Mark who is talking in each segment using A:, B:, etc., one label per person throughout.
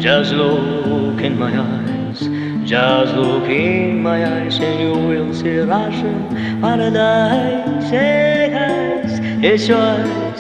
A: Just look in my eyes, just look in my eyes, and you will see Russian paradise. Hey guys, it's your eyes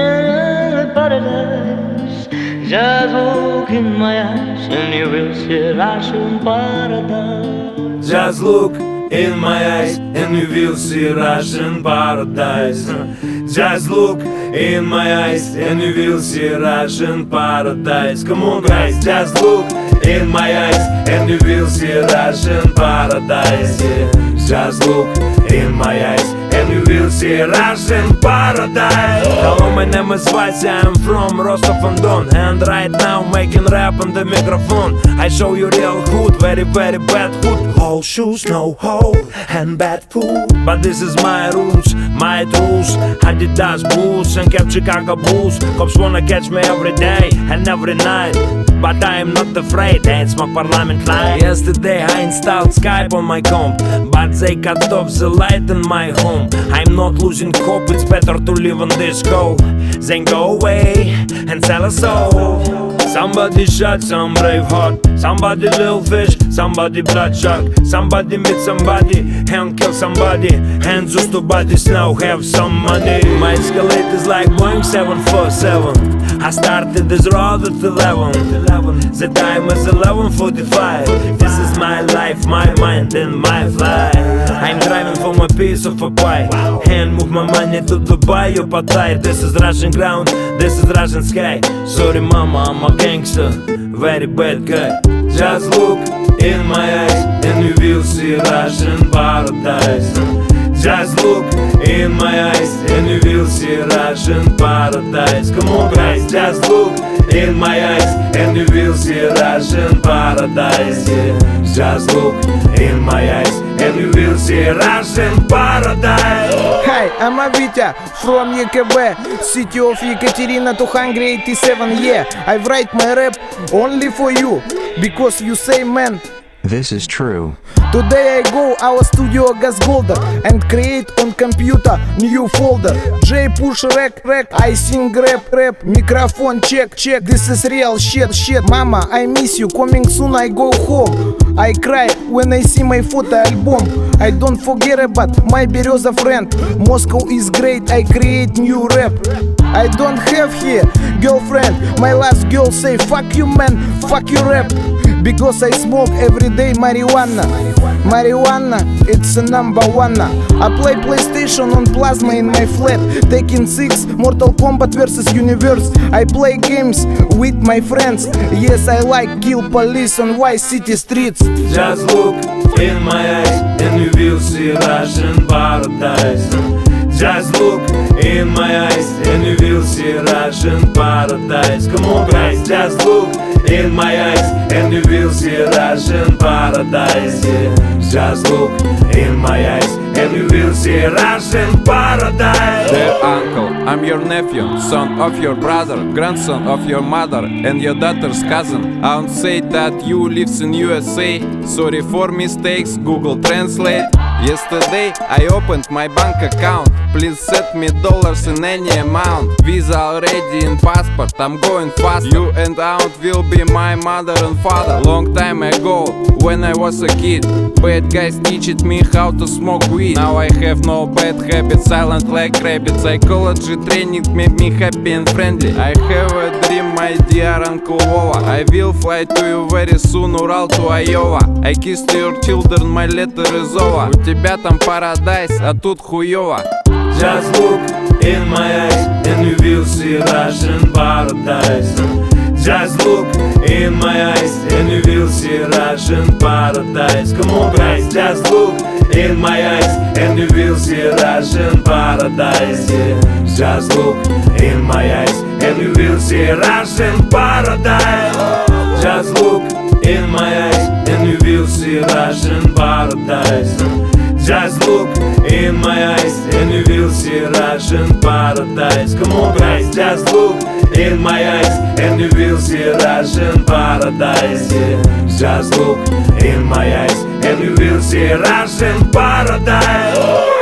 A: and paradise. Just look in my eyes, and you will see Russian paradise.
B: Just look in my eyes and you will see Russian paradise. Just look in my eyes and you will see Russian paradise. Come on guys, just look in my eyes and you will see Russian paradise. Yeah. Just look in my eyes and you will see Russian paradise. Hello, my name is Vasya, I'm from Rostov-on-Don, and right now making rap on the microphone. I show you real hood, very very bad hood. All shoes, no hole, and bad food. But this is my rules, my rules. Adidas boots and kept Chicago Bulls. Cops wanna catch me every day and every night, but I am not afraid, I ain't smoke parliament line. Yesterday I installed Skype on my comp, but they cut off the light in my home. I'm not losing hope, it's better to live on this go than go away and sell a soul. Somebody shot some brave heart, somebody little fish, somebody blood shark, somebody meet somebody and kill somebody, and those two bodies now have some money. My escalate is like Boeing 747. I started this road at 11. The time is 11:45. This is my life, my mind and my flight. I'm driving for my piece of a pie and move my money to Dubai or Pattaya. This is Russian ground, this is Russian sky. Sorry mama, I'm a gangster, very bad guy. Just look in my eyes and you will see Russian paradise. Just look in my eyes and you will see Russian paradise. Come on guys, just look in my eyes and you will see Russian paradise. Yeah. Just look in my eyes and you will see Russian paradise.
C: Hi, I'm Avitya from YKB, city of Yekaterina 287. Yeah, I write my rap only for you, because you say man.
D: This is true.
C: Today I go our studio Gasgolder and create on computer new folder. J push rec, I sing rap, microphone check. This is real shit. Mama, I miss you, coming soon I go home. I cry when I see my photo album. I don't forget about my Bereza friend. Moscow is great, I create new rap. I don't have here girlfriend. My last girl say fuck you man, fuck you rap. Because I smoke every day marijuana. Marijuana, it's a number one. I play PlayStation on plasma in my flat. Tekken 6, Mortal Kombat vs Universe. I play games with my friends. Yes, I like kill police on Vice City streets.
B: Just look in my eyes and you will see Russian paradise. Just look in my eyes and you will see Russian paradise. Come on guys, just look in my eyes and you will see Russian paradise. Yeah. Just look in my eyes and you will see Russian paradise.
E: Dear uncle, I'm your nephew, son of your brother, grandson of your mother, and your daughter's cousin. I won't say that you lives in USA. Sorry for mistakes, Google Translate. Yesterday I opened my bank account. Please send me dollars in any amount. Visa already in passport, I'm going fast. You and aunt will be my mother and father. Long time ago, when I was a kid, bad guys teached me how to smoke weed. Now I have no bad habits, silent like rabbit. Psychology training made me happy and friendly. I have a dream, my dear Uncle Vova. I will fly to you very soon, Ural to Iowa. I kissed your children, my letter is over. У тебя там paradise, а тут хуёво.
B: Just look in my eyes and you will see Russian paradise. Just look in my eyes and you will see Russian paradise. Come on guys, just look in my eyes and you will see Russian paradise. Yeah. Just look in my eyes and you will see Russian paradise. Just look in my eyes and you will see Russian paradise. Just look in my eyes and you will see Russian paradise. Come on guys, just look in my eyes and you will see Russian paradise. Yeah. Just look in my eyes and you will see Russian paradise.